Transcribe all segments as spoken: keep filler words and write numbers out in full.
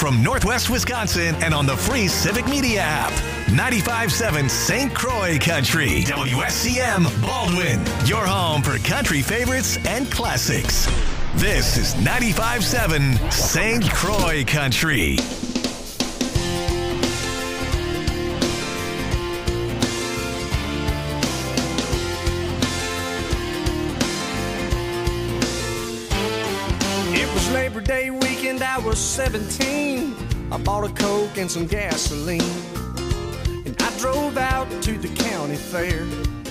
from Northwest Wisconsin and on the free Civic Media app. ninety-five point seven Saint Croix Country. W S C M Baldwin. Your home for country favorites and classics. This is ninety-five point seven Saint Croix Country. It was Labor Day weekend, I was seventeen. I bought a Coke and some gasoline, and I drove out to the county fair.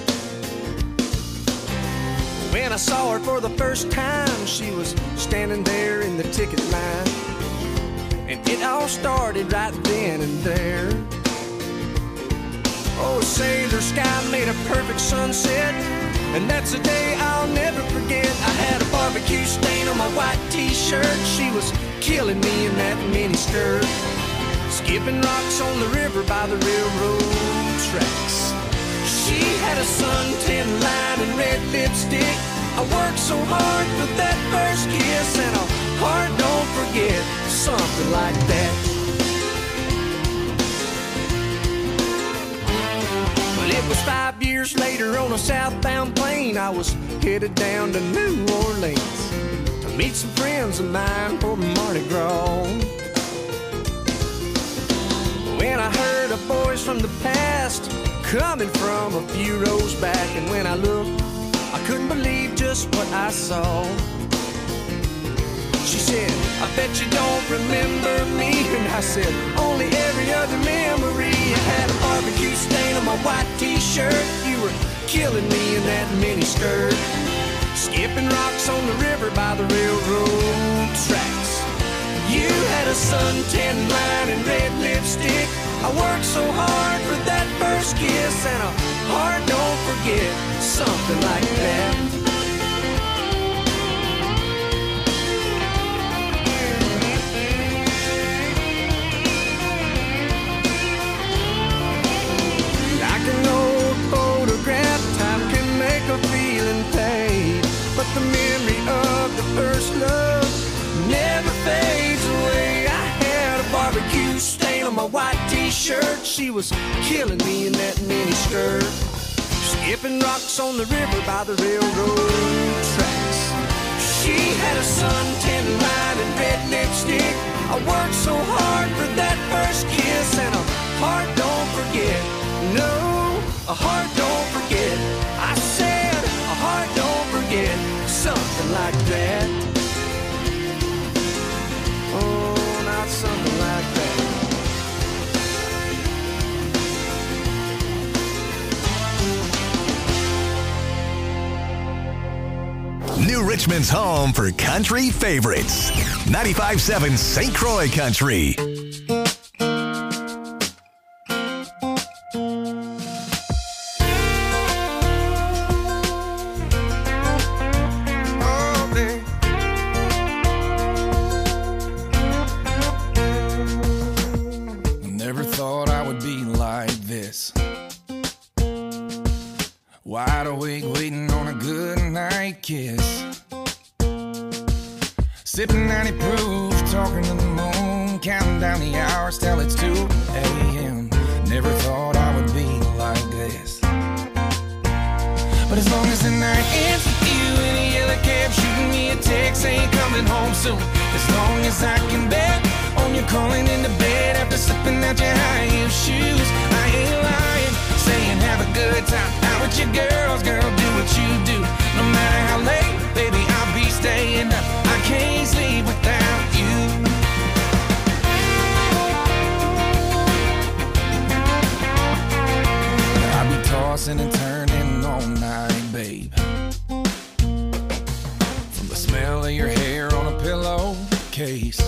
When I saw her for the first time, she was standing there in the ticket line, and it all started right then and there. Oh, sailor sky made a perfect sunset, and that's a day I'll never forget. I had a barbecue stain on my white t-shirt. She was killing me in that mini skirt, skipping rocks on the river by the railroad tracks. She had a suntan line and red lipstick. I worked so hard for that first kiss, and a heart don't forget, something like that. Well, it was five years later on a southbound plane. I was headed down to New Orleans to meet some friends of mine for Mardi Gras. When I heard a voice from the past coming from a few rows back, and when I looked, I couldn't believe just what I saw. She said, I bet you don't remember me. And I said, only every other memory. I had a barbecue stain on my white t-shirt. You were killing me in that mini skirt, skipping rocks on the river by the railroad tracks. You had a suntan line and red lipstick. I worked so hard for that first kiss, and a heart don't forget, something like that. Like an old photograph, time can make a feeling fade, but the memory of the first love never fades away. I had a barbecue stain on my white t-shirt. She was killing me in that mini skirt, skipping rocks on the river by the railroad tracks. She had a suntan line and red lipstick. I worked so hard for that first kiss, and a heart don't forget. No, a heart don't forget. I said a heart don't forget, something like that. Oh, not something like that. New Richmond's home for country favorites. ninety-five point seven Saint Croix Country. Never thought I would be like this. Wide awake, waiting on a good night kiss. Sipping ninety proof, talking to the moon, counting down the hours till it's two a.m. Never thought I would be like this. But as long as the night ends with you in a yellow cab, shooting me a text saying coming home soon. As long as I can bet on you calling into bed after slipping out your high heel shoes. I ain't lying, saying have a good time out with your girls, girl, do what you do. No matter how late, baby, I'll be staying up. I can't sleep without you. I'll be tossing and turning all night, babe. From the smell of your hair on a pillowcase.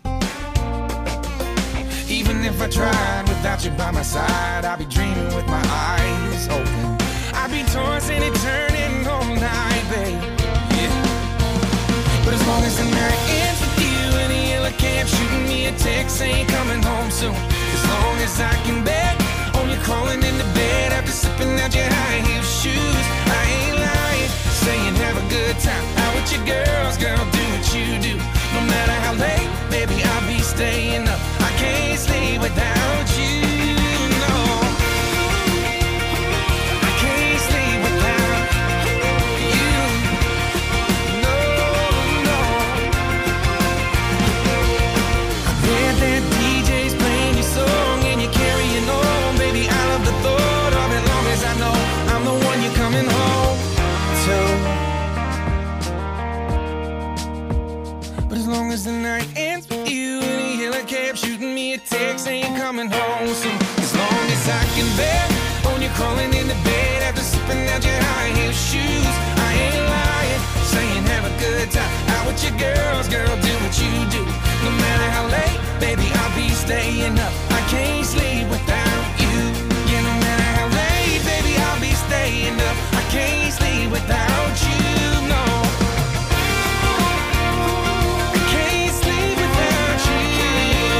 Even if I tried without you by my side, I'd be dreaming with my eyes open. I'd be tossing and turning all night, babe. Yeah. But as long as the night ends with you in a yellow cab, shooting me a text saying coming home soon. As long as I can bet on you calling into bed after slipping out your high heel shoes. I ain't lying, saying have a good time out with your girls, girl, do what you do. No matter how late, baby, I'll be staying up. lonesome. As long as I can bet on you crawling in the bed after sipping out your high heel shoes. I ain't lying, saying have a good time out with your girls, girl, do what you do. No matter how late, baby, I'll be staying up. I can't sleep without you. Yeah, no matter how late, baby, I'll be staying up. I can't sleep without you, no. I can't sleep without you.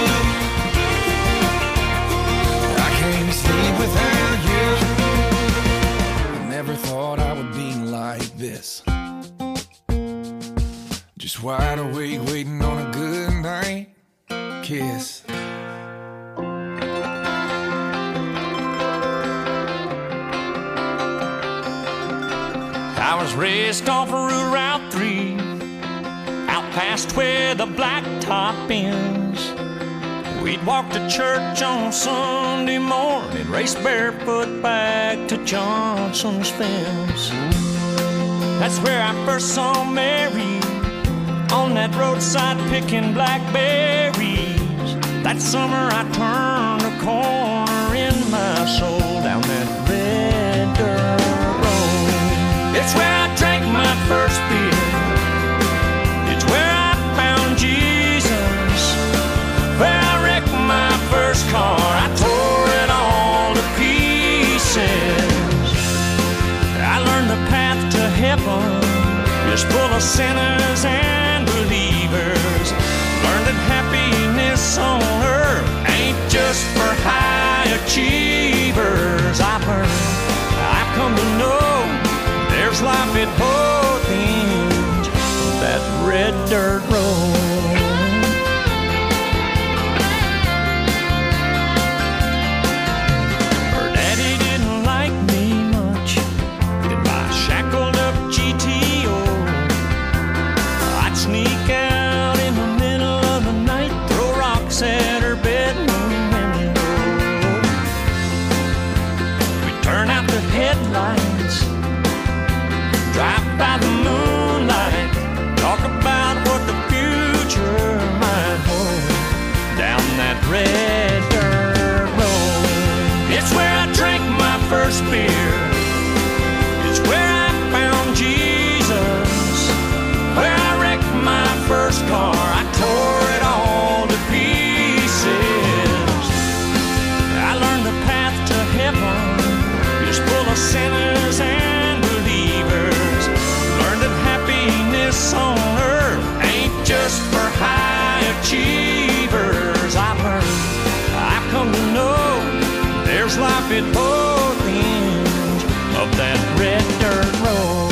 I can't sleep without you. I never thought I would be like this. Just wide awake, waiting on a good night kiss. I was raised off of Route three, out past where the blacktop ends. We'd walk to church on Sunday morning, race barefoot back to Johnson's fence. That's where I first saw Mary, on that roadside picking blackberries. That summer I turned a corner in my soul down that red dirt road. It's where I drank my first beer. It's where I found Jesus. Where I wrecked my first car. I tore it all to pieces. I learned the path to heaven is full of sinners and believers. Learned that happiness on earth ain't just for high achievers. I've learned, I've come to know there's life at both ends of that red dirt road. Her daddy didn't like me much in my shackled up G T O. I'd sneak out in the middle of the night, throw rocks at her bedroom window. We'd turn out the headlights, drive by the moonlight, talk about what the future might hold down that red dirt road. It's where I drank my first beer. It's where I found Jesus. Where I wrecked my first car. I tore it all to pieces. I learned the path to heaven is full of sinners and believers. Learned that happiness on earth ain't just for high achievers. I've learned, I've come to know there's life at both ends of that red dirt road.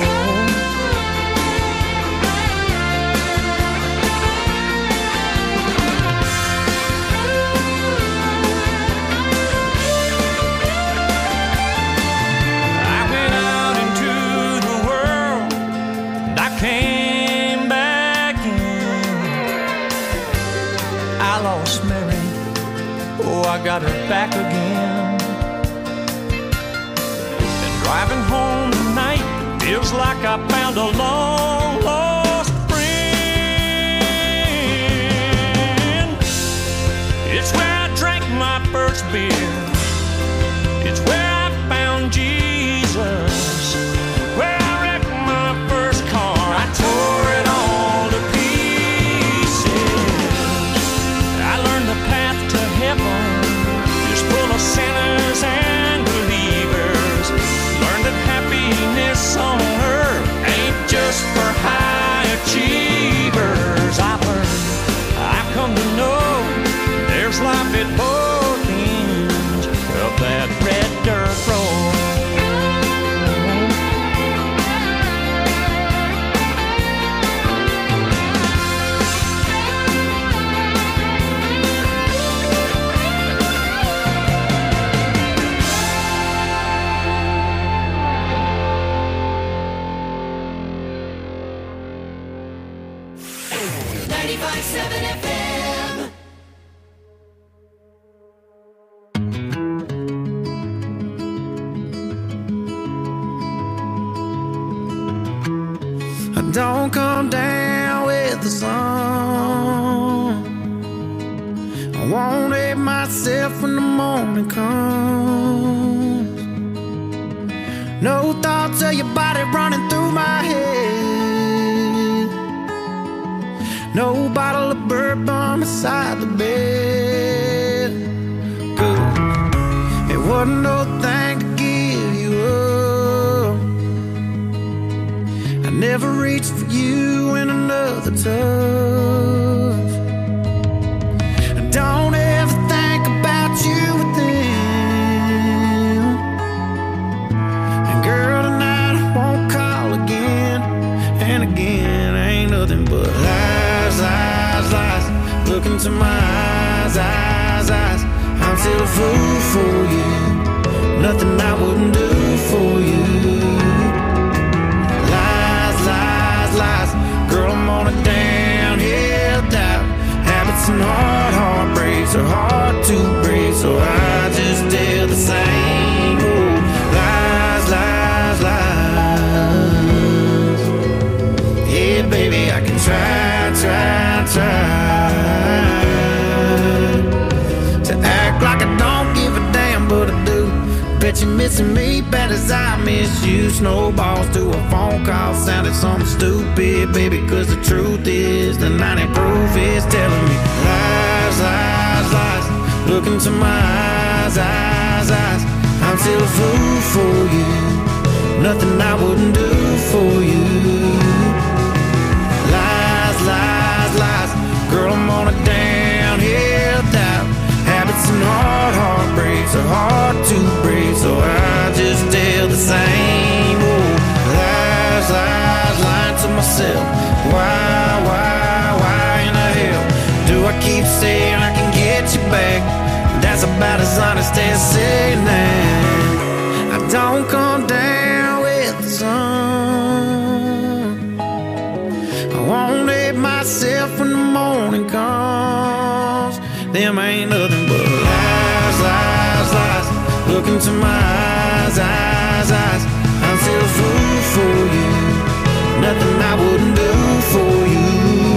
I went out into the world and I came back in. I lost Mary, oh, I got her back again. And driving home tonight feels like I found a long lost friend. It's where I drank my first beer. It's where I found Jesus. Where I wrecked my first car. I tore it all to pieces. I learned the path to heaven is full of sinners and believers. Learned that happiness on earth ain't just for high achievers. I've learned, I've come to know there's life at both ends of that red dirt road. ninety-five point seven F M. Don't come down with the sun. I won't hate myself in the morning comes. No thoughts of your body running through my head. No bottle of bourbon beside the bed. Good. It wasn't no thing to give you up. I never reached for you in another touch. I don't ever think about you with them. And girl, tonight I won't call again. And again, ain't nothing but lies, lies, lies. Look into my eyes, eyes, eyes. I'm still a fool for you. Nothing I wouldn't do for you. Lies, lies, lies. Girl, I'm on a downhill dive. Habits and hard heartbreaks are hard to break, so I just tell the same old lies, lies, lies. Yeah, baby, I can try, try, try to act like I don't give a damn, but I do. Bet you're missing me bad as I miss you. Snowballs to a phone call sounded something stupid, baby, cause the truth is the ninety proof is telling me lies, lies, lies. Look into my eyes, eyes, eyes. I'm still a fool for you. Nothing I wouldn't do for you. Lies, lies, lies. Girl, I'm on a downhill dive. Habits and hard heartbreaks are hard to break, so I just tell the same old lies, lies, lying to myself. Why, why, why in the hell do I keep saying I can get you back? That's about as honest as saying that I don't come down with the sun. I won't let myself when the morning comes. Them ain't nothing but lies, lies, lies. Look into my eyes, eyes, eyes. I'm still a fool for you. Nothing I wouldn't do for you.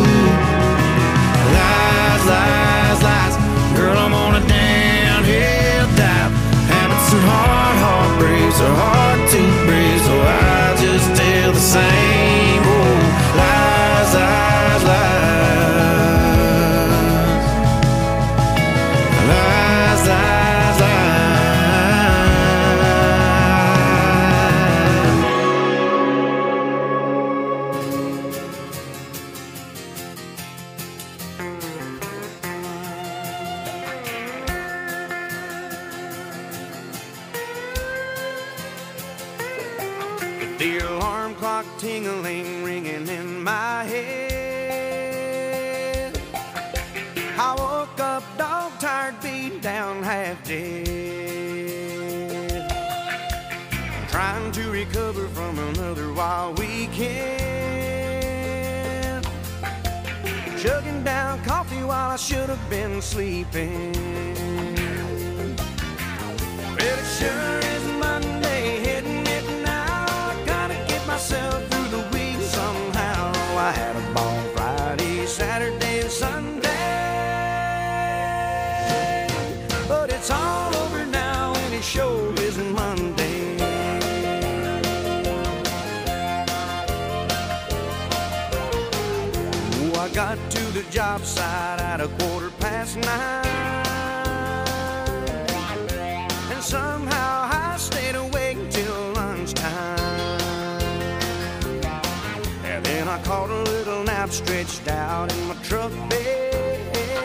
Lies, lies, lies. Girl, I'm on a downhill dive. Habits and hard heartbreaks are hard to break, so I just tell the same old lies, lies, lies. Lies, lies, lies. The alarm clock tingling, ringing in my head. I woke up dog tired, beat down, half dead. Trying to recover from another wild weekend. Chugging down coffee while I should have been sleeping. Well, it sure is Monday, hitting it now. I gotta get myself through the week somehow. I had a ball Friday, Saturday, and Sunday, but it's all over now and it sure isn't Monday. Oh, I got to the job site at a quarter past nine, and somehow I stayed awake till lunchtime. And then I caught a little nap stretched out in my truck bed.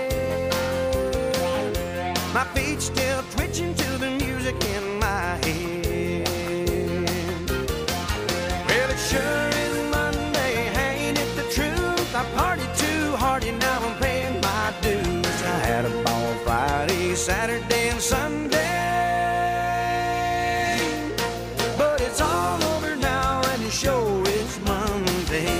My feet still twitching to the music in my head. Well, it sure is Monday, ain't it the truth? I partied too hard and now I'm paying my dues. I had a ball Friday, Saturday, and Sunday, but it's all over now and it sure is Monday.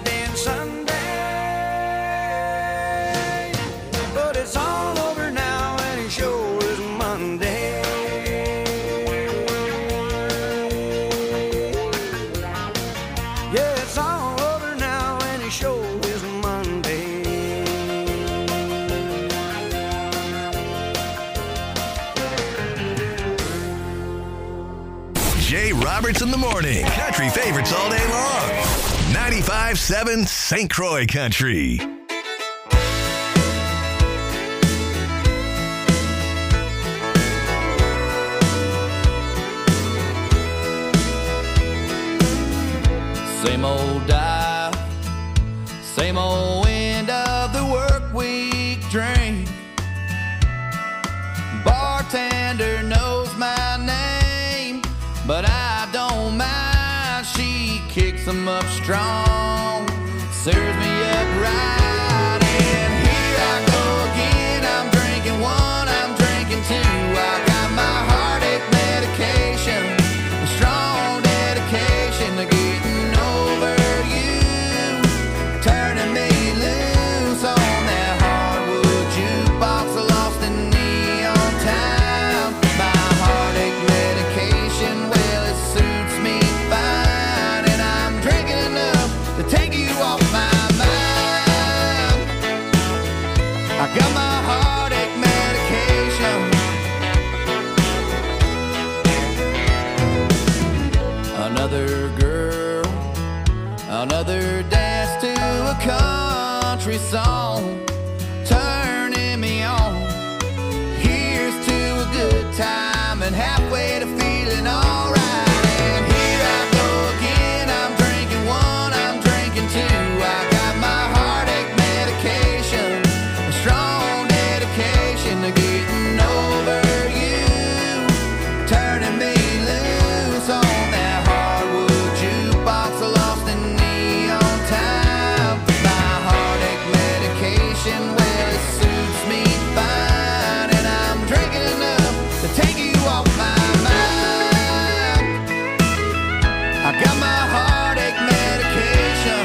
Saturday and Sunday, but it's all over now and it sure is Monday. Yeah, it's all over now and it sure is Monday. Jay Roberts in the morning. Country favorites all day long. ninety-five seven Saint Croix Country. Same old dive, same old end of the work week drink. Bartender knows my name, but I don't mind. She kicks them up strong, serves me up right. And here I go again. I'm drinking one, I'm drinking two. I got my heartache medication, a strong dedication to getting over you, turning me loose on that hardwood jukebox, lost in neon town. My heartache medication, well, it suits me fine, and I'm drinking enough to take you off my mind. I got my heartache medication. Another girl, another dance to a country song, turning me on. Here's to a good time and halfway to feeling alright. And here I go again. I'm drinking one, I'm drinking two. I got my heartache medication, a strong dedication to getting over you, turning me loose on that hardwood jukebox, lost in neon time. My heartache medication, well, it suits me fine, and I'm drinking enough to take you off my mind. I got my heartache medication.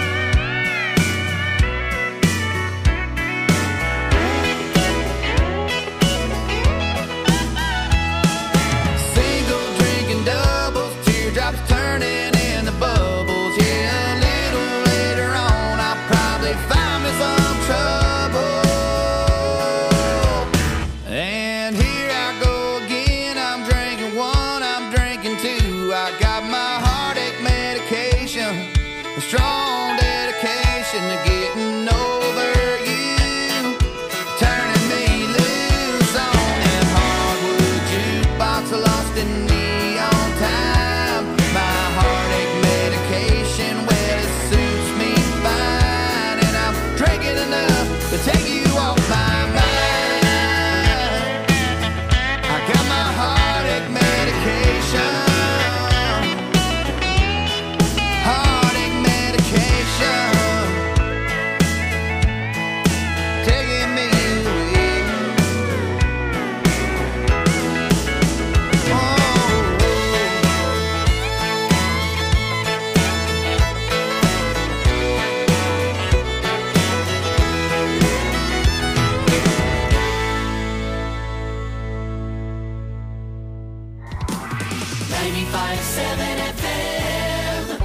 Single drinking doubles, teardrops turning into bubbles. Yeah, a little later on, I'll probably find me some trouble. And here I go again. I'm drinking one, I'm drinking two. I got my heartache medication, a strong dedication to getting over you, turning me loose on that hardwood jukebox, lost in neon time. My heartache medication, well, it suits me fine, and I'm drinking enough to take you off my mind. I got my heartache medication, heartache medication, taking me away. Oh, ninety-five seven F M.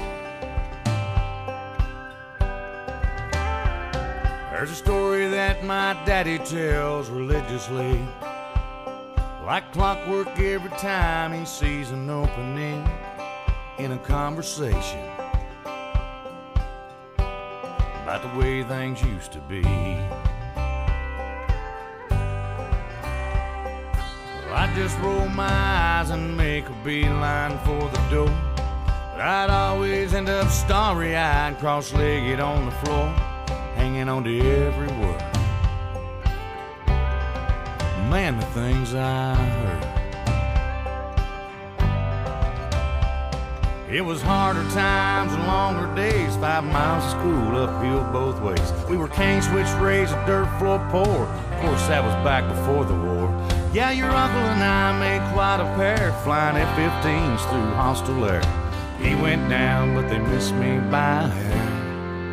There's a story that my daddy tells religiously, like clockwork every time he sees an opening in a conversation about the way things used to be. Well, I just roll my eyes and make a beeline for the door, but I'd always end up starry-eyed, cross-legged on the floor, hanging on to every word. Man, the things I heard. It was harder times and longer days, five miles of school uphill both ways. We were cane switch raised, a dirt floor poor. Of course, that was back before the war. Yeah, your uncle and I made quite a pair, flying F fifteens through hostile air. He went down, but they missed me by a hair.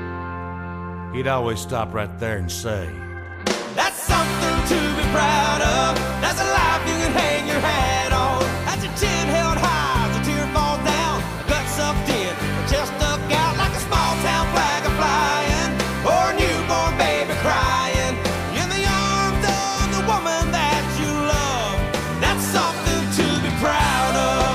he'd always stop right there and say, "That's something to be proud of. That's a life you can hang your hat on. That's your chin held high as a tear falls down. A gut sucked in, a chest stuck out like a small town flag a flying, or a newborn baby crying in the arms of the woman that you love. That's something to be proud of."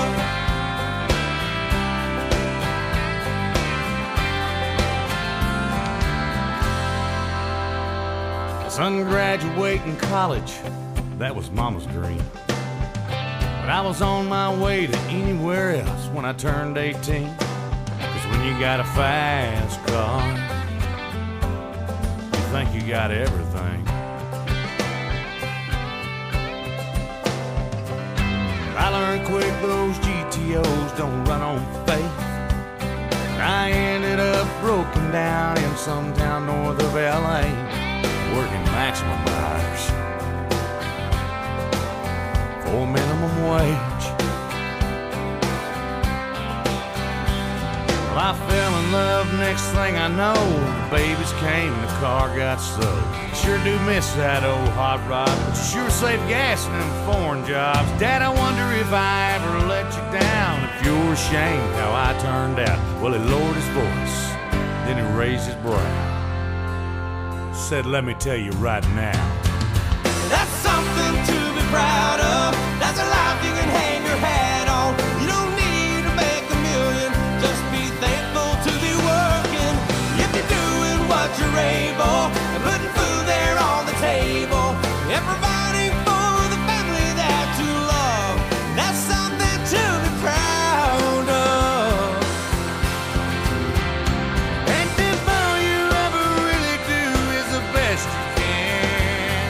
Son, graduating college, that was Mama's dream. But I was on my way to anywhere else when I turned eighteen. Cause when you got a fast car, you think you got everything. I learned quick those G T Os don't run on faith. I ended up broken down in some town north of L A, working maximum hours for minimum wage. Well, I fell in love, next thing I know, babies came and the car got sold. Sure do miss that old hot rod, but you sure save gas in them foreign jobs. Dad, I wonder if I ever let you down, if you're ashamed how I turned out. Well, he lowered his voice, then he raised his brow, said, "Let me tell you right now, that's something to be proud of. That's a life you can hang your hat on. You don't need to make a million, just be thankful to be working. If you're doing what you're able and putting food there on the table and providing for the family that you love, that's something to be proud of." and if all you ever really do is the best you can,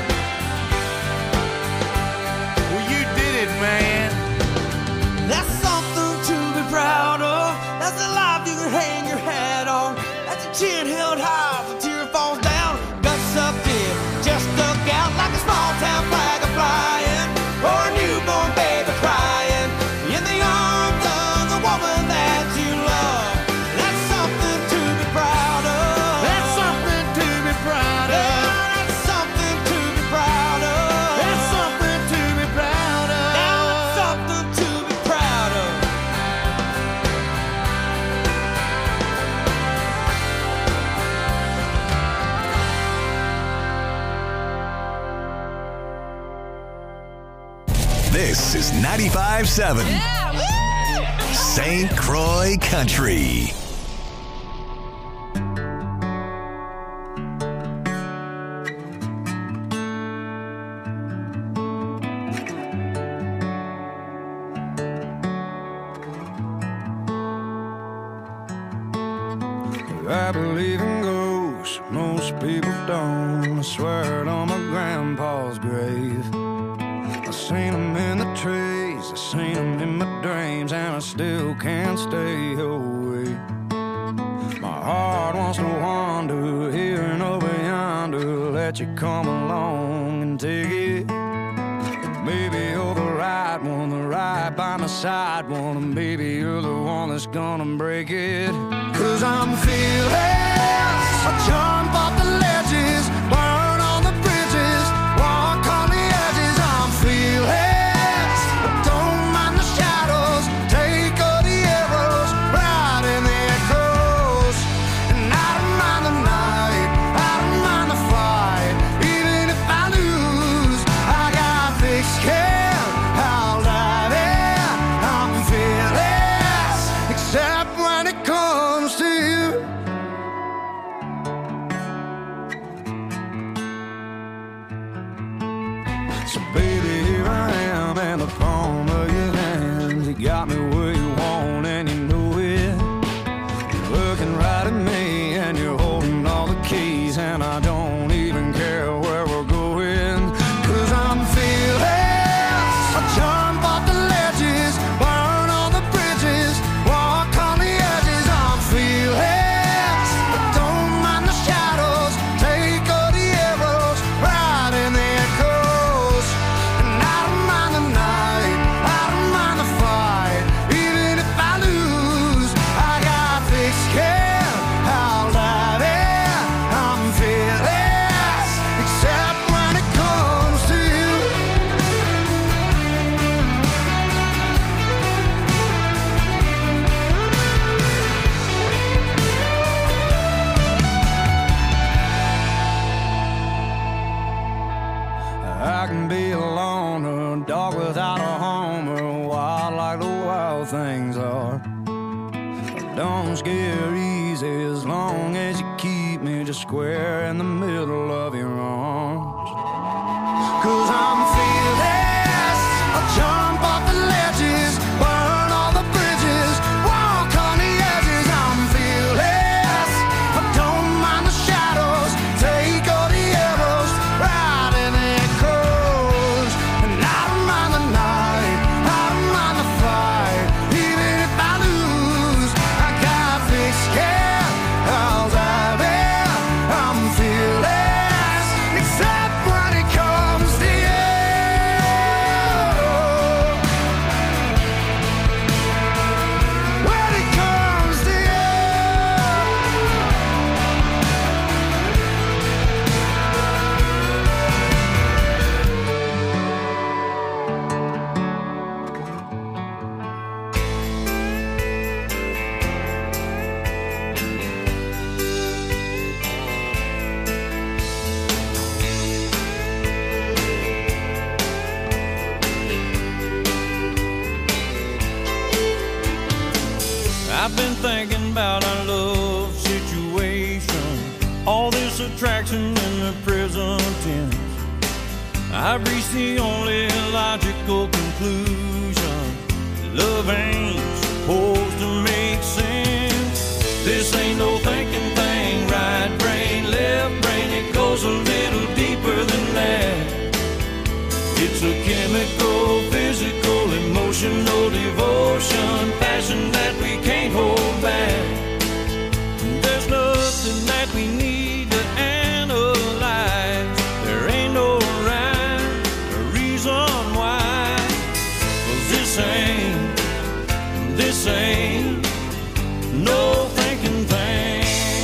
well, you did it, man. That's something to be proud of. That's a life you can hang your hat on. That's a chin held high as a tear falls down. Gut sucked in, just stuck out like a small town flag a flying, or a newborn baby crying in the arms of the woman that you love. That's something to be proud of. That's something to be proud Yeah, of. that's something to be proud of. That's something to be proud of. Now that's something to be proud of. This is ninety-five seven Saint Croix Country. I believe in ghosts, most people don't. I swear it on my grandpa's grave. I seen them in the trees, I seen them in my dreams, and I still can't stay away. My heart wants to wander here and over yonder, let you come along and take it. Maybe you're the right one, the right by my side one, and maybe you're the one that's gonna break it. Cause I'm fearless, I jump off the ledges, burn on the bridges, walk on the edges. I'm fearless, I don't mind the shadows, take all the arrows, ride in the echoes. And I don't mind the night, I don't mind the fight, even if I lose, I got thick skin, I'll dive in. I'm fearless, except when it comes to you. square in the middle of your arms. Cause I'm fearless, I'll jump off the ledges, burn all the bridges, walk on the edges. I'm fearless, I don't mind the shadows, take all the arrows, ride in the echoes. And I don't mind the night, I don't mind the fight, even if I lose, I got thick skin, I'll dive in. I'm fearless, except when it comes to you. When it comes to you. I've been thinking about our love situation, all this attraction in the present tense. I've reached the only logical conclusion: love ain't supposed to make sense. This ain't no thinking thing, right brain, left brain, it goes a little deeper than that. It's a chemical, physical, emotional devotion, passion that we can't hold back. There's nothing that we need to analyze. There ain't no rhyme or reason why. 'Cause this ain't, this ain't no thinking thing.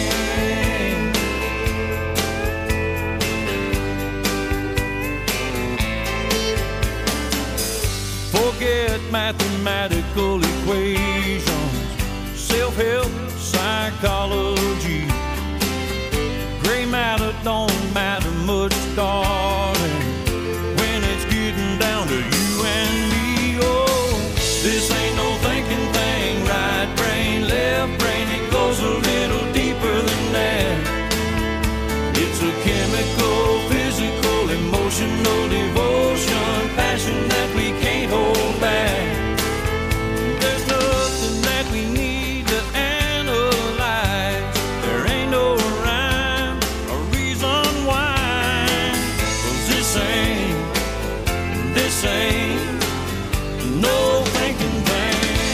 Forget mathematical equations, self-help, psychology. Gray matter don't matter much, darling, when it's getting down to you and me. Oh, this ain't no thinking thing, right brain, left brain, it goes a little deeper than that. It's a chemical, physical, emotional devotion, passion that we can't hold back. There's nothing that we need to analyze. There ain't no rhyme or reason why. 'Cause this ain't, this ain't no thinking thing.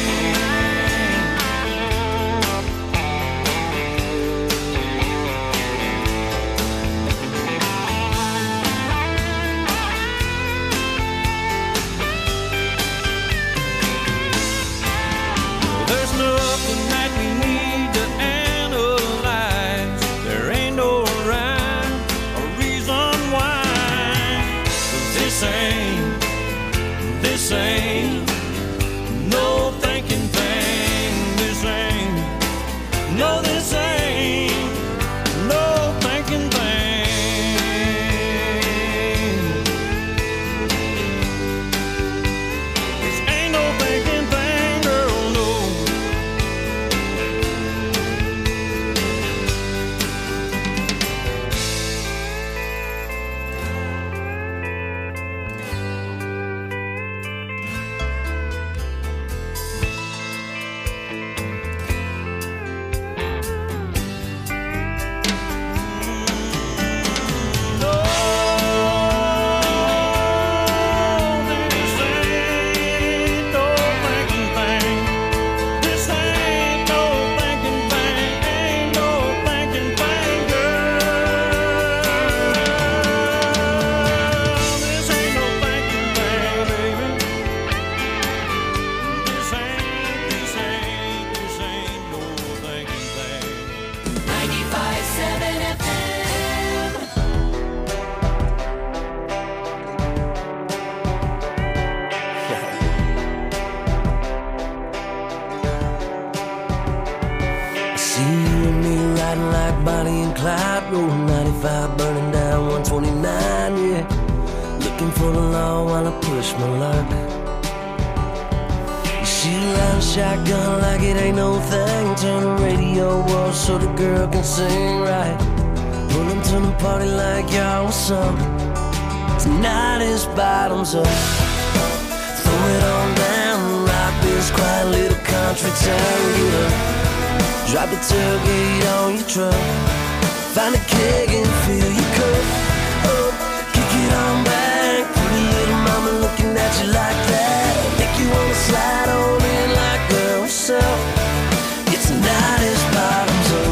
There's nothing that we need to analyze. There ain't no rhyme or reason why. 'Cause this ain't, this ain't no thinking thing. This ain't, no, this ain't no thinking thing. This ain't no thinking thing, girl, no. Bonnie and Clyde, rolling ninety-five, burning down one twenty-nine, yeah. Looking for the law while I push my luck. You shoot out a shotgun like it ain't no thing. Turn the radio off so the girl can sing right. Pull them to the party like y'all was some. Tonight is bottoms up. Throw it on down, rock this quiet little country town. Get up, drop the tailgate on your truck. Find a keg and fill your cup. Oh, kick it on back. Pretty little mama looking at you like that. Make you wanna slide on in like girl, what's up? It's tonight is bottoms up.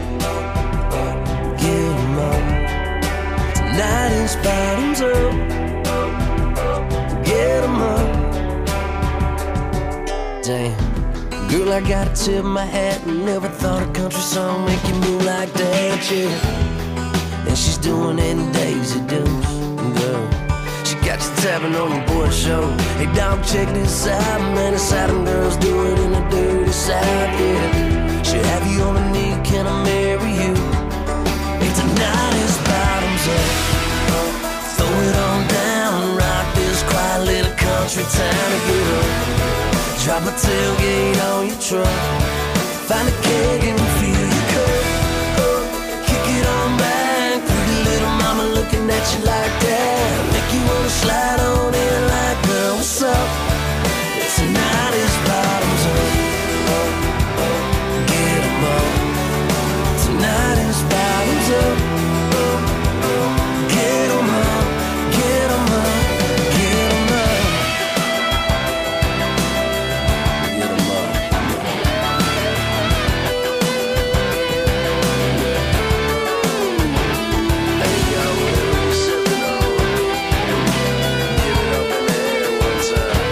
Get 'em up. Tonight is bottoms up. Get 'em up. Damn, girl, I gotta tip my hat. Never thought a country song make you move like that, yeah. And she's doing it in Daisy Dukes, girl. She got you tapping on your boy show. Hey, dog, check this out, man. It's how them girls do it in the dirty south, yeah. She'll have you on a knee, can I marry you? Hey, tonight is bottoms up. Throw it on down, rock this quiet little country town to get up. Drop a tailgate on your truck. Find a keg and fill your cup. Oh, kick it on back. Pretty little mama looking at you like that. Make you wanna slide on in like, girl, what's up? Tonight is bottoms up. Get 'em up. Tonight is bottoms up. Get 'em up. Get 'em up. Get 'em up. Get 'em up. Hey, yo, sipping on. Give it up in the air one time.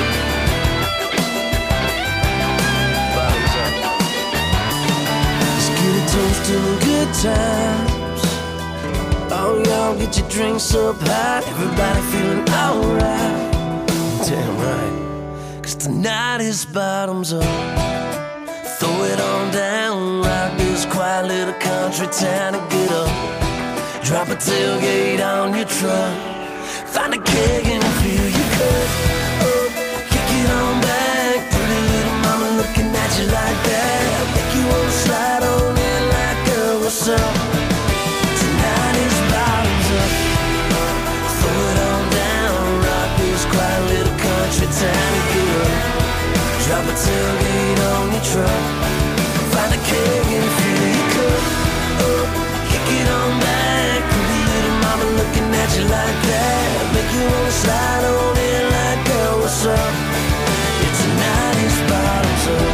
Bottoms up. Let's get a toast to the good times. Oh, y'all get your drinks up high. Everybody feeling alright. Damn right. Cause tonight is bottoms up. Throw it on down. Rock this quiet little country town and get up. Drop a tailgate on your truck. Find a keg and fill your cup. Oh, kick it on back. Pretty little mama looking at you like that. Make you wanna slide on in like, girl, what's up? Tonight is bottoms up. Throw it on down. Rock this quiet little country town and get up. Drop a tailgate on your truck. Find a keg and fill your cup. Oh, kick it on back. Pretty little mama looking at you like that. Make you wanna slide on in like, girl, what's up? Yeah, tonight is bottoms up.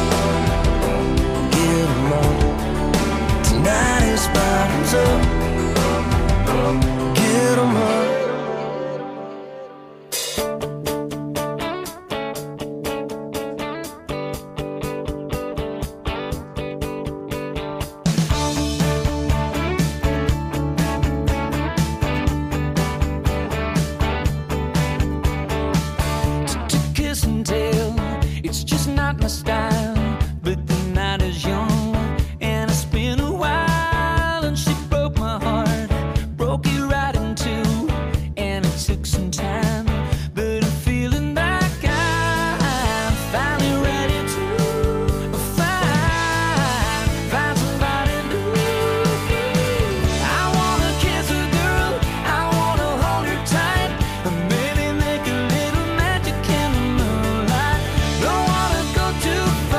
Get 'em up. Tonight is bottoms up. Get 'em up. To kiss and tell, it's just not my style. But the night is young, and it's been a while. And she broke my heart, broke it right in two. And it took some time, but I'm feeling like I'm finally ready to find, find somebody new. I wanna kiss a girl, I wanna hold her tight, and maybe make a little magic in the moonlight. Don't wanna go too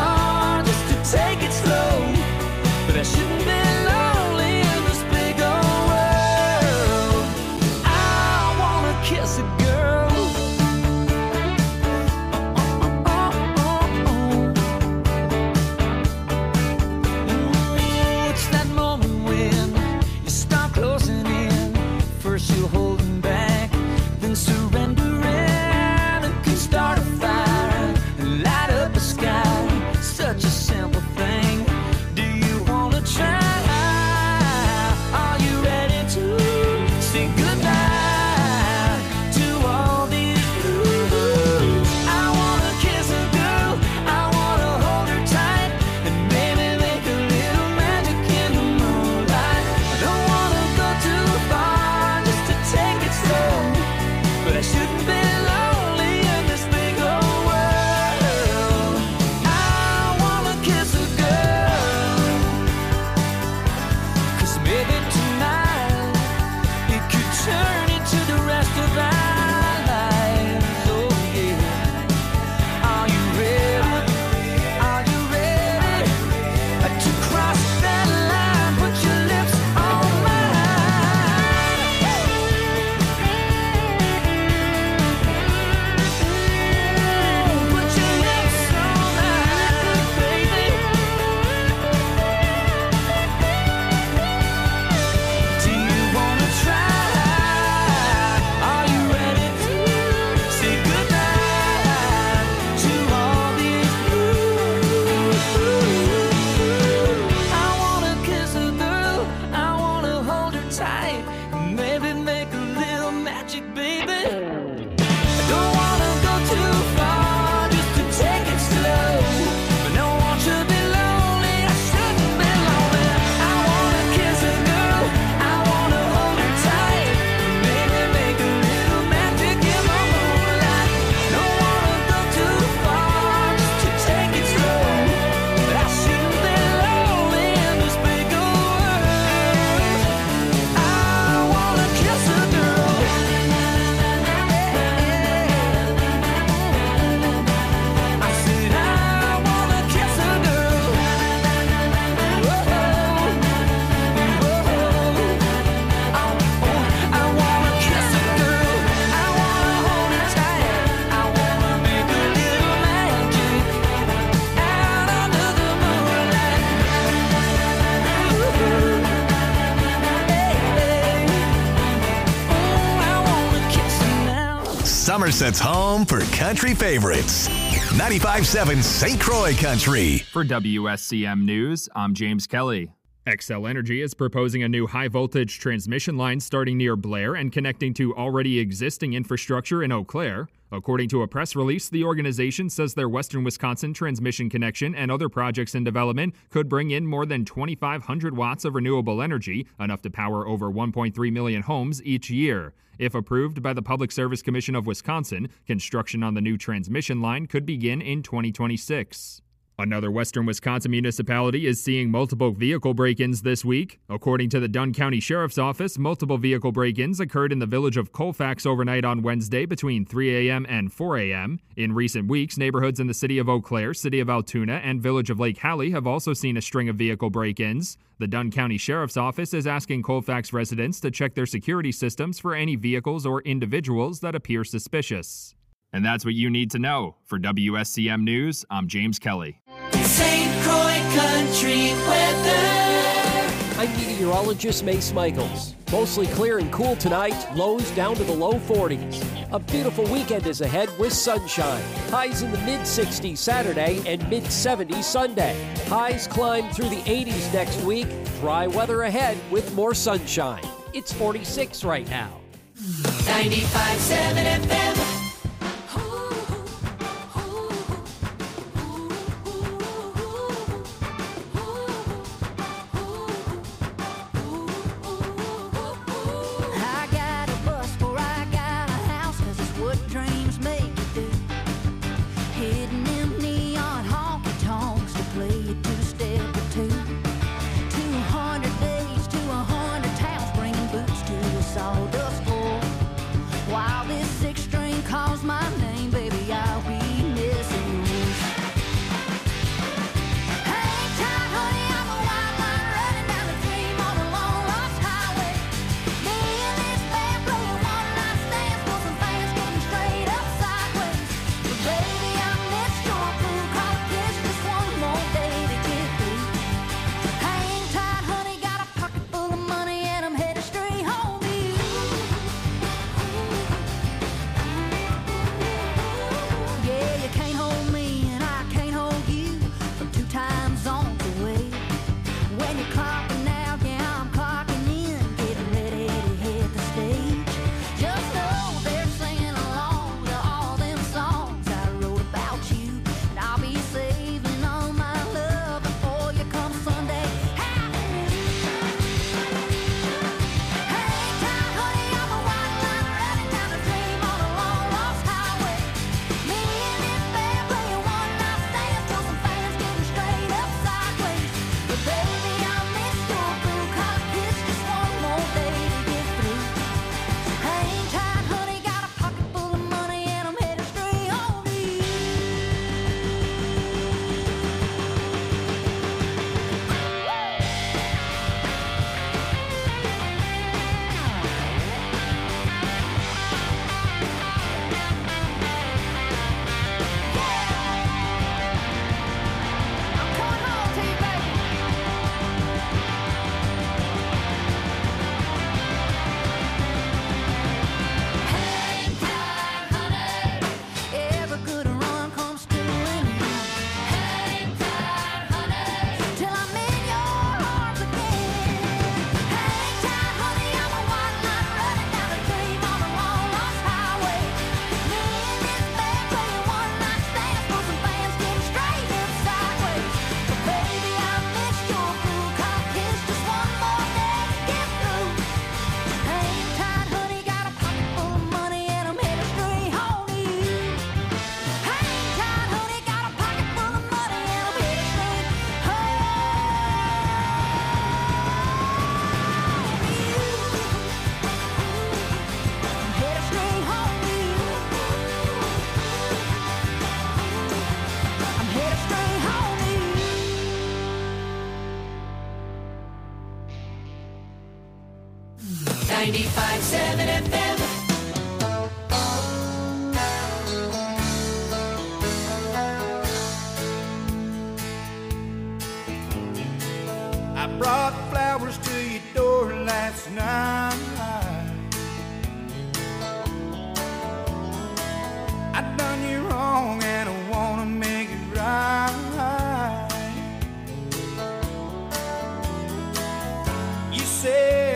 Somerset's home for country favorites. ninety-five seven Saint Croix Country. For W S C M News, I'm James Kelly. Xcel Energy is proposing a new high-voltage transmission line starting near Blair and connecting to already existing infrastructure in Eau Claire. According to a press release, the organization says their Western Wisconsin transmission connection and other projects in development could bring in more than twenty-five hundred watts of renewable energy, enough to power over one point three million homes each year. If approved by the Public Service Commission of Wisconsin, construction on the new transmission line could begin in twenty twenty-six. Another Western Wisconsin municipality is seeing multiple vehicle break-ins this week. According to the Dunn County Sheriff's Office, multiple vehicle break-ins occurred in the village of Colfax overnight on Wednesday between three a.m. and four a.m. In recent weeks, neighborhoods in the city of Eau Claire, city of Altoona, and village of Lake Hallie have also seen a string of vehicle break-ins. The Dunn County Sheriff's Office is asking Colfax residents to check their security systems for any vehicles or individuals that appear suspicious. And that's what you need to know. For W S C M News, I'm James Kelly. Saint Croix Country weather. I'm meteorologist Mace Michaels. Mostly clear and cool tonight, lows down to the low forties. A beautiful weekend is ahead with sunshine. Highs in the mid sixties Saturday and mid seventies Sunday. Highs climb through the eighties next week. Dry weather ahead with more sunshine. It's forty-six right now. ninety-five seven F M. ninety-five seven F M. I brought flowers to your door last night.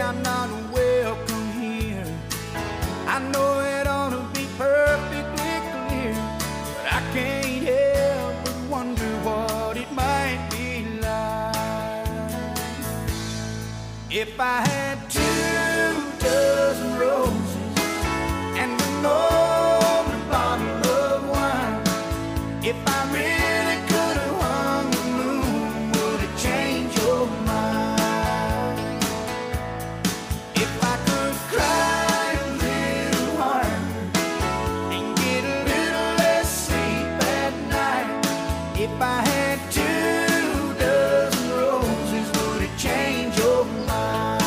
I'm not welcome here. I know it ought to be perfectly clear, but I can't help but wonder what it might be like if I had two dozen roses and an older bottle of wine. If I really could have hung the moon, would it change your mind? If I could cry a little harder and get a little less sleep at night. If I had two dozen roses, would it change your mind?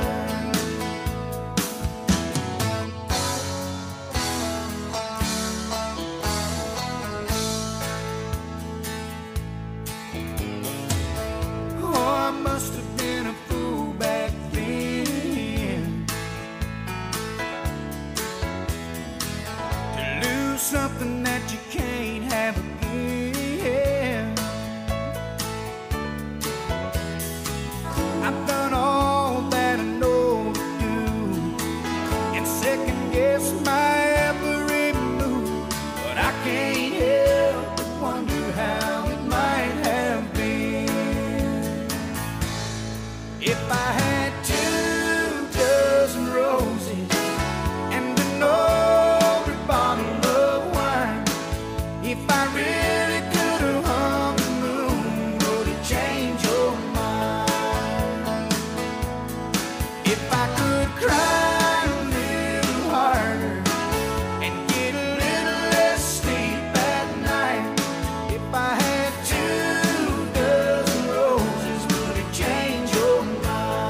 Oh, I must have been a fool back then to lose something that you can't have again. I've done all that I know to do and second guess my every move, but I can't help but wonder how it might have been if I had two dozen roses and an older bottle of wine. If I really could have hung the moon, would it change your mind? If I could cry a little harder and get a little less sleep at night. If I had two dozen roses, would it change your mind?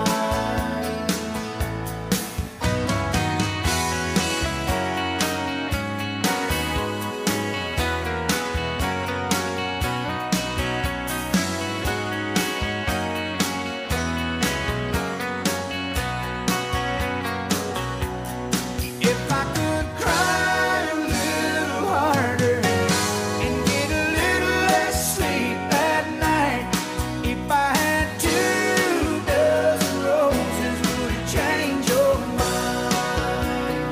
If I could cry a little harder and get a little less sleep at night. If I had two dozen roses, would it change your mind?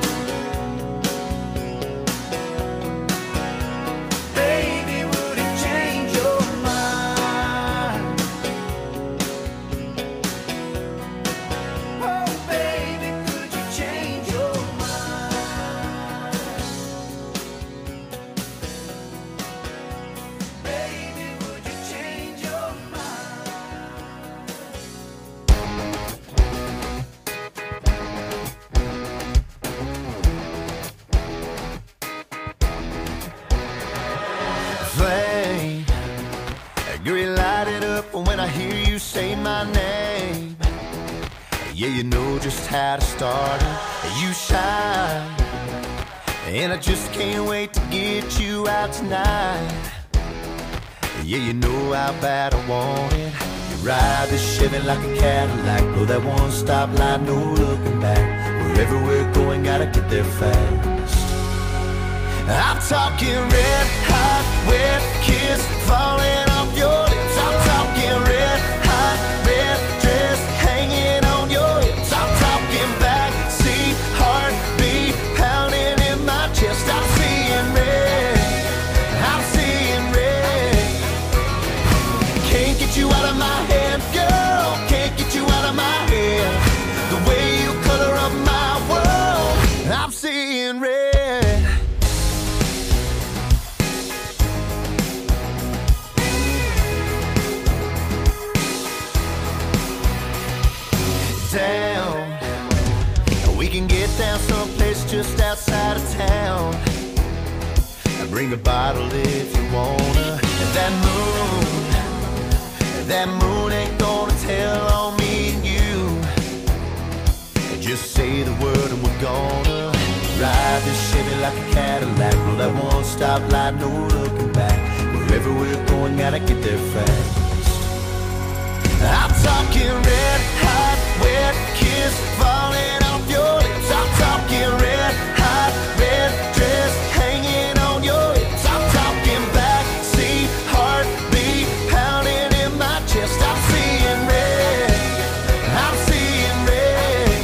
Baby, would it change your mind? Oh, baby, could you change your mind? Baby, would you change your mind? Flame, green light it up when I hear you say my name. Yeah, you know just how to start it. You shine, and I just can't wait to get you out tonight. Yeah, you know how bad I want it. You ride this Chevy like a Cadillac, blow that one stop light, no looking back. Wherever we're going, gotta get there fast. I'm talking red hot, wet kiss falling off your lips. I'm talking red hot, red dress hanging on your hips. I'm talking backseat heartbeat pounding in my chest. I'm seeing red, I'm seeing red. Can't get you out of my head, girl. Can't get you out of my head. The way you color up my world, I'm seeing red. Down, we can get down someplace just outside of town. Bring a bottle if you wanna. And that moon, that moon ain't gonna tell on me and you. Just say the word and we're gonna ride this Chevy like a Cadillac. Blow that one stop light, no looking back. Wherever we're going, gotta get there fast. I'm talking red hot, wet kiss falling off your lips. I'm talking red hot, red dress hanging on your hips. I'm talking backseat heartbeat pounding in my chest. I'm seeing red, I'm seeing red.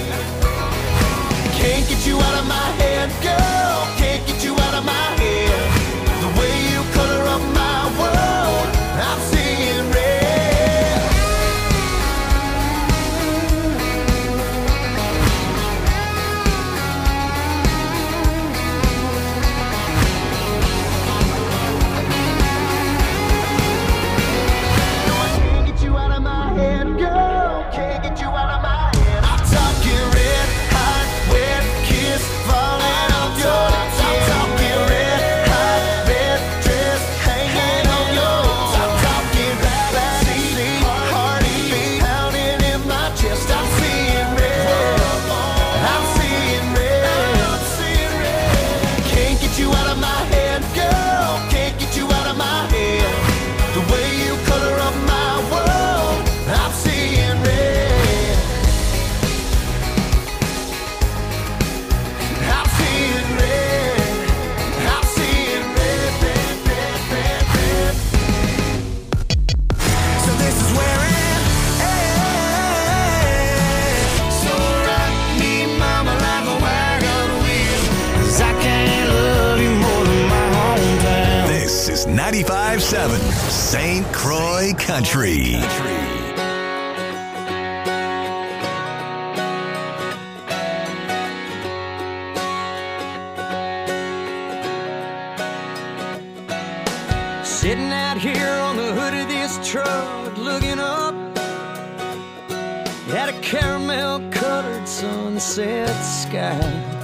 ninety-five point seven Saint Croix Country. Sitting out here on the hood of this truck, looking up at a caramel-colored sunset sky.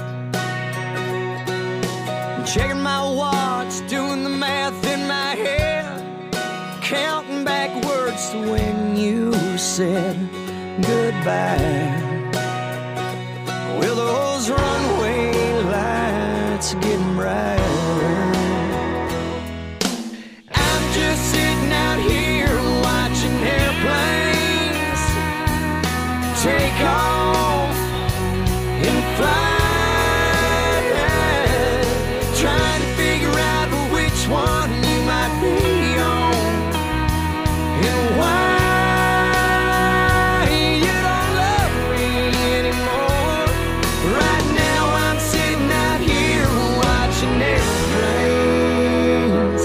Checking my watch, doing the math in my head, counting backwards to when you said goodbye. Well, those runway lights are getting brighter. I'm just sitting out here watching airplanes take off and fly. One you might be on, and why you don't love me anymore. Right now I'm sitting out here watching airplanes.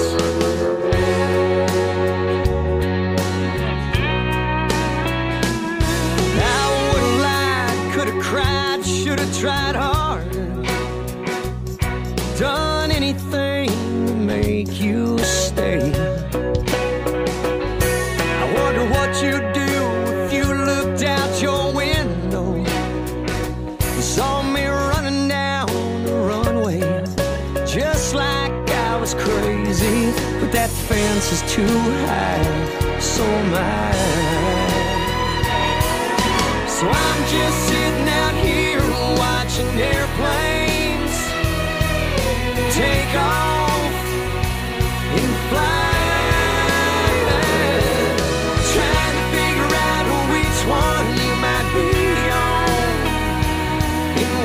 I would've lied, could've cried, should've tried harder, done anything make you stay. I wonder what you'd do if you looked out your window and saw me running down the runway, just like I was crazy. But that fence is too high, so am I. So I'm just sitting out here watching airplanes take off and fly, trying to figure out which one you might be on, and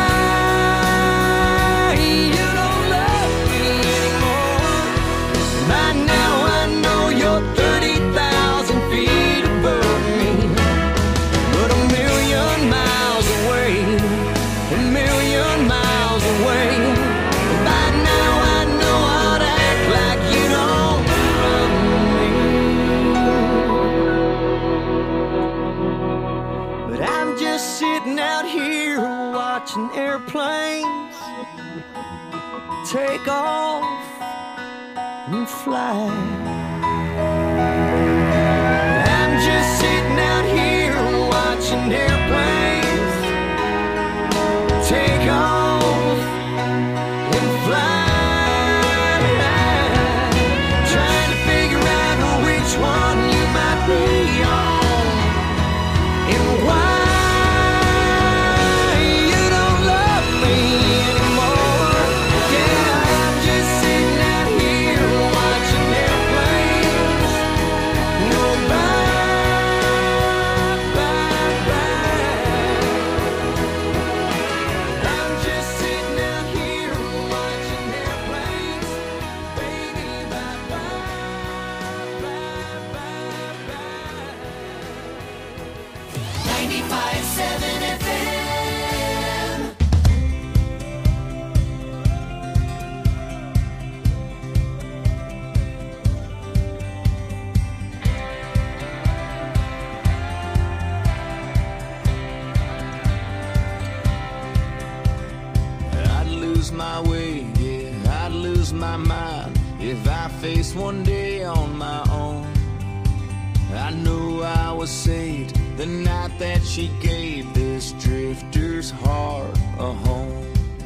why you don't love me anymore. By now I know you're thirty thousand feet above me, but a million miles away, a million miles away. By now I know I'd act like you don't love me. But I'm just sitting out here watching airplanes take off and fly. I'm just sitting out here watching airplanes take off and fly. One you might be on, and why you don't love me anymore. Yeah, I'm just sitting out here watching airplanes go by, by, by. I'm just sitting out here watching airplanes, baby, bye, bye. ninety-five point seven F M. I'd lose my way, yeah, I'd lose my mind if I faced one day on my own. I knew I was saved the night that she gave this drifter's heart a home.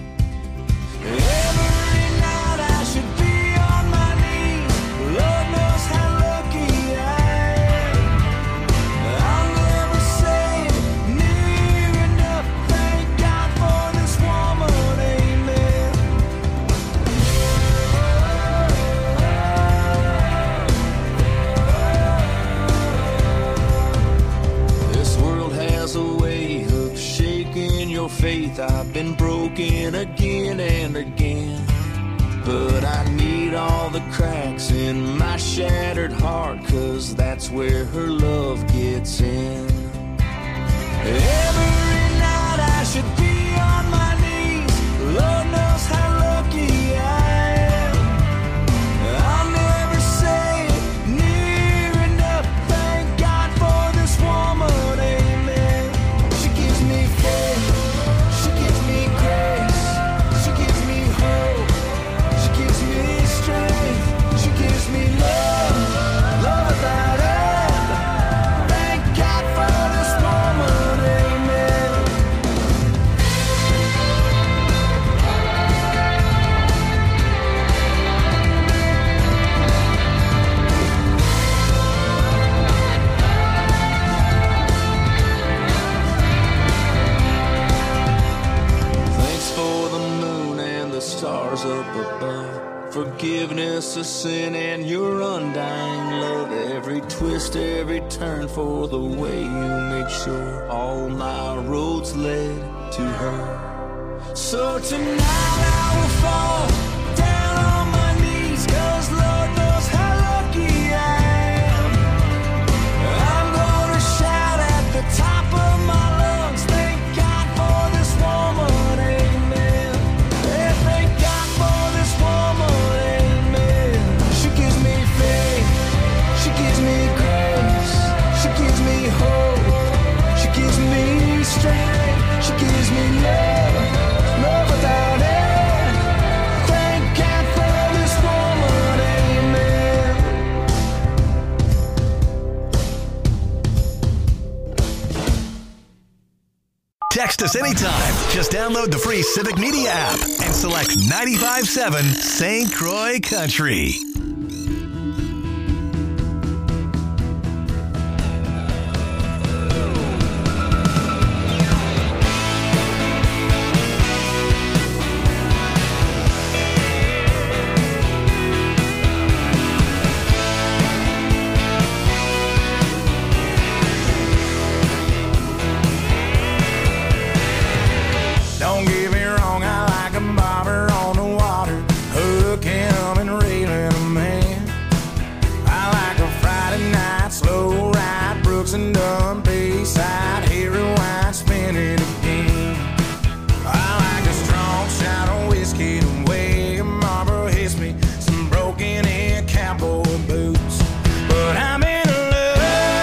Every night I should be on my knees. Lord knows how lucky I am. I'll never say it near enough. Thank God for this woman, amen. This world has a way of shaking your faith. I've been broken again and again, but I need all the cracks in my shattered heart, 'cause that's where her love gets in. Every night I should be on my knees. Lord knows how lucky I am. I'll never above. Forgiveness of sin and your undying love. Every twist, every turn for the way you made sure all my roads led to her. So tonight I will fall down on my knees, 'cause Lord knows how lucky I am. I'm gonna shout at the top of my lungs, thank God for this woman, amen. Yeah, thank God for this woman, amen. She gives me faith, she gives me grace, she gives me hope, she gives me strength, she gives me love, love without end. Thank God for this woman, amen. Text us anytime. Just download the free Civic Media app and select ninety-five point seven Saint Croix Country. Don't get me wrong, I like a bobber on the water, hooking and reeling a man. I like a Friday night slow ride, Brooks and Dunn Bayside, hear rewind, spin it again. I like a strong shot of whiskey, the way a Marlboro hits me, some broken in cowboy boots. But I'm in love,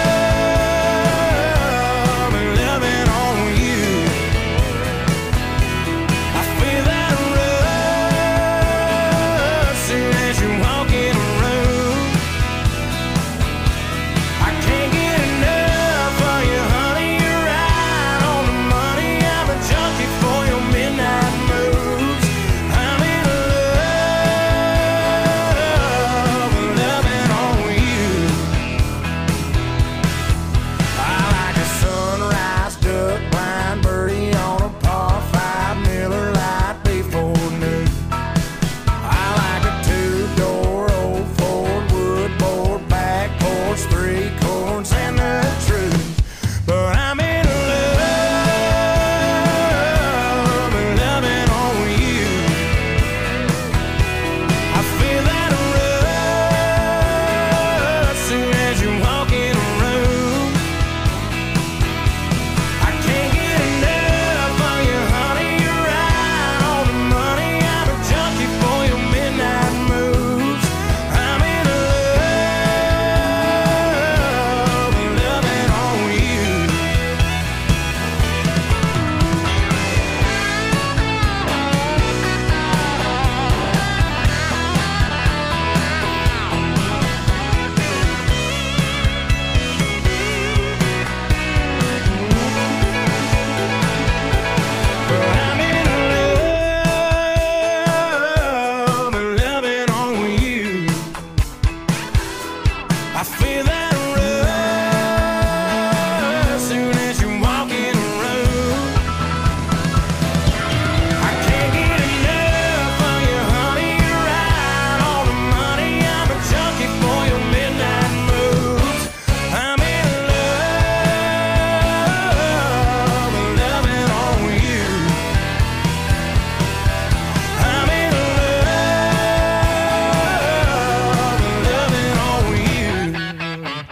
and loving on you. I feel that rush soon as you walk in a room. I can't get enough of you, honey. You're right on the money. I'm a junkie for your midnight moves. I'm in love, loving on you. I like a sunrise, duck blind birdie on a par five, Miller Lite before noon. I like a two-door old Ford wood board, back porch, three chords, and the truth. But I'm in love, loving on you. I feel that rush soon as you walk in a room. I can't get enough of you, honey. You're right on the money. I'm a junkie for your midnight moves. I'm in love, loving on you. But I'm in love, loving on you. I feel that rush soon as you walk in a room. I can't get enough of you, honey. You're right on the money. I'm a junkie for your midnight moves. I'm in love, loving on you. I'm in love, loving on you.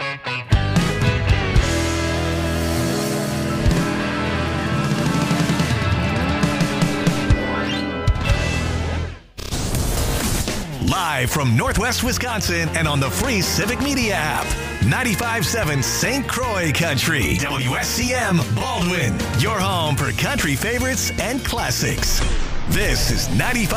Live from Northwest Wisconsin and on the free Civic Media app. ninety-five point seven Saint Croix Country. W S C M Baldwin. Your home for country favorites and classics. This is ninety-five.